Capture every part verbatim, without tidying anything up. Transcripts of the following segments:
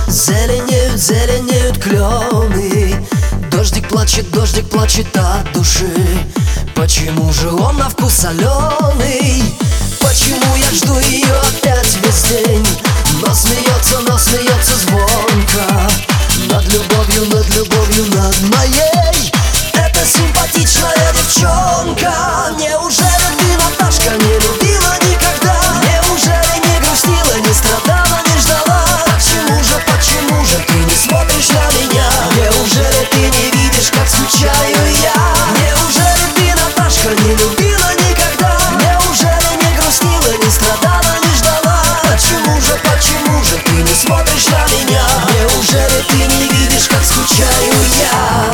Зеленеют, зеленеют клены. Дождик плачет, дождик плачет от души. Почему же он на вкус соленый? Почему я жду ее опять весь день? Но смеется, но смеется звонко над любовью, над любовью, над моей. Это симпатичная девчонка. Неужели ты, Наташка, не любила никогда? Неужели не грустила, не страдала, не ждала? Почему же, почему же ты не смотришь на меня? Неужели ты не видишь, как скучаю я? Неужели ты, Наташка, не любила никогда? Неужели не грустила, не страдала, не ждала? Почему же, почему же ты не смотришь на меня? Неужели ты не видишь, как скучаю я?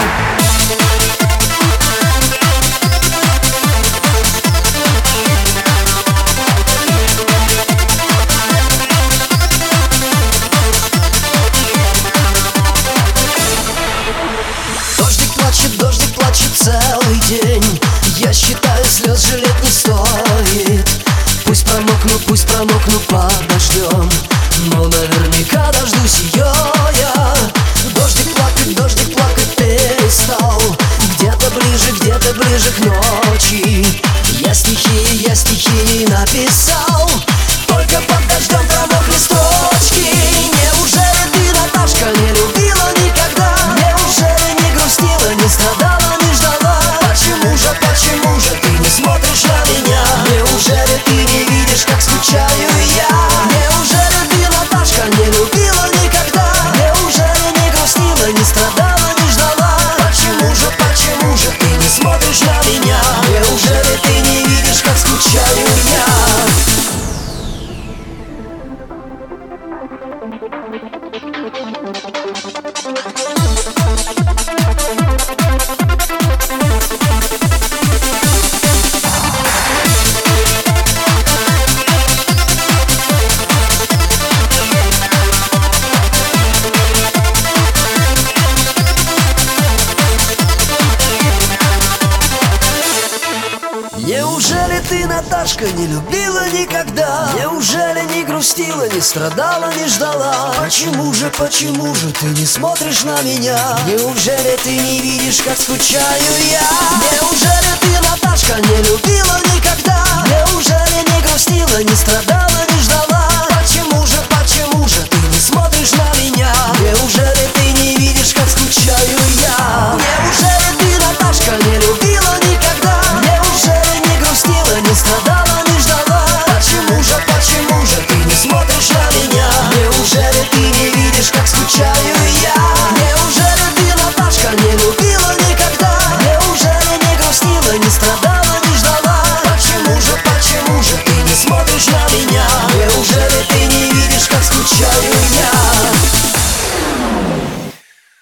Дождик плачет целый день. Я считаю, слез жалеть не стоит. Пусть промокну, пусть промокну под дождем, но наверняка дождусь ее я. Дождик плакать, дождик плакать перестал. Где-то ближе, где-то ближе к ночи я стихи, я стихи написал. Только под дождем промокли строчки. Неужели ты, Наташка, не любила никогда? Неужели не грустила, не страдала, не ждала? Почему же, почему же ты не смотришь на меня? Неужели ты не видишь, как скучаю я? Неужели ты, Наташка, не любила никогда? Неужели не грустила, не страдала, не ждала? Почему же, почему же ты не смотришь на меня? Неужели ты не видишь, как скучаю я? Неужели ты, Наташка, не любила никогда? Неужели не грустила, не страдала, не ждала? Почему же, почему же ты не смотришь на меня? Неужели ты не видишь, как скучаю я? Неужели ты, Наташка, не любила никогда? Неужели не грустила, не страдала, не